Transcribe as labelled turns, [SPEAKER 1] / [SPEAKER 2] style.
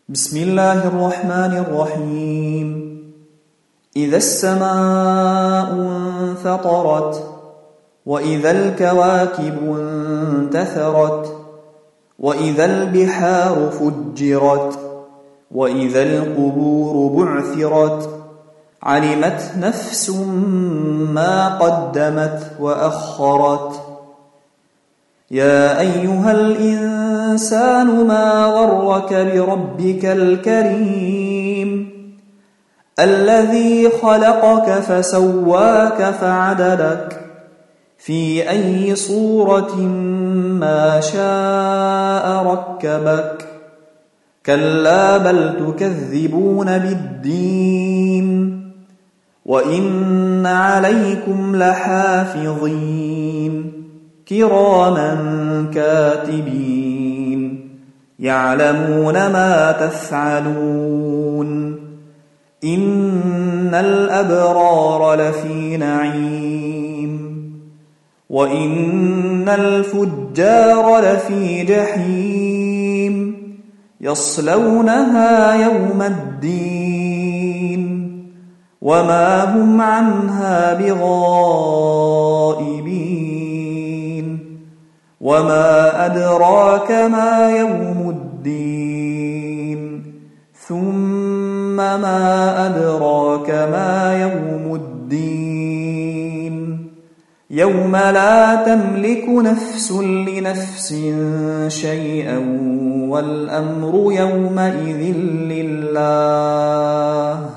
[SPEAKER 1] بسم الله الرحمن الرحيم. إذا السماء انفطرت وإذا الكواكب انتثرت وإذا البحار فجرت وإذا القبور بعثرت علمت نفس ما قدمت وأخرت. يا أيها الإنسان ما غرك بربك الكريم الذي خلقك فسواك فعدلك في أي صورة ما شاء ركبك. كلا بل تكذبون بالدين وإن عليكم لحافظين كراما كاتبين يعلمون ما تفعلون. إن الأبرار لفي نعيم وإن الفجار لفي جحيم يصلونها يوم الدين وما هم عنها بغائبين. وما أدراك ما يوم الدين ثم ما أدراك ما يوم الدين يوم لا تملك نفس لنفس شيئا والأمر يومئذ لله.